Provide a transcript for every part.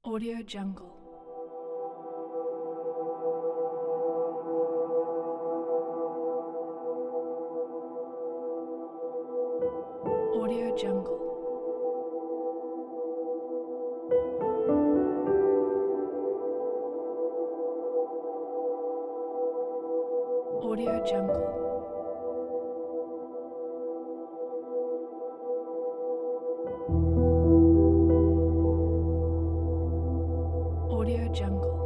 Audio Jungle. Audio Jungle. Audio Jungle. Audio Jungle.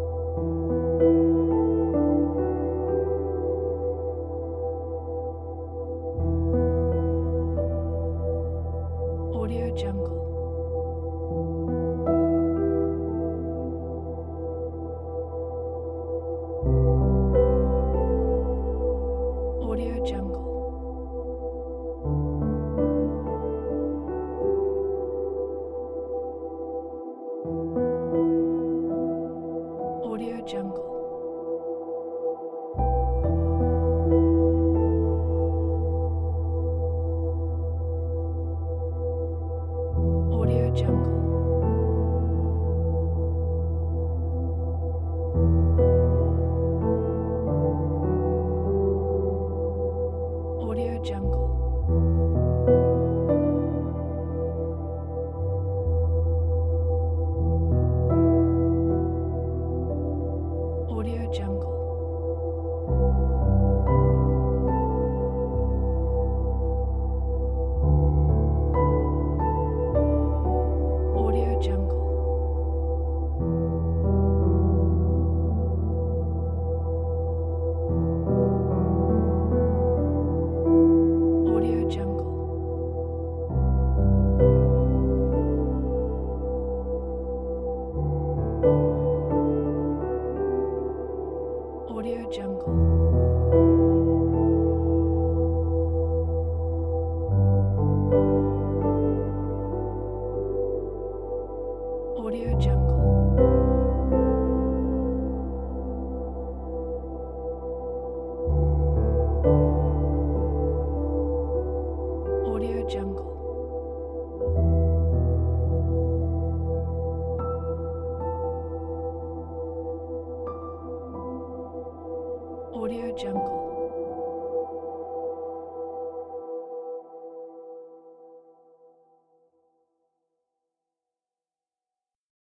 Audio Jungle. Audio Jungle. Audio Jungle. Audio Jungle. Audio Jungle. Audio Jungle. Audio Jungle. Audio Jungle. Audio Jungle. Audio Jungle. Audio Jungle. Audio Jungle.